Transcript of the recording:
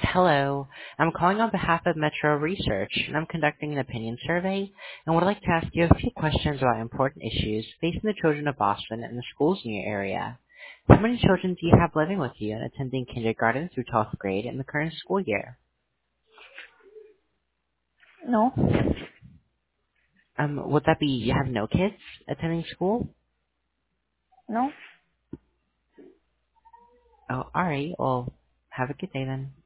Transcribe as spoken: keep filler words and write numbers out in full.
Hello. I'm calling on behalf of Metro Research, and I'm conducting an opinion survey and would like to ask you a few questions about important issues facing the children of Boston and the schools in your area. How many children do you have living with you and attending kindergarten through twelfth grade in the current school year? No, Um, would that be you have no kids attending school? no. Oh, alright. Well, have a good day then.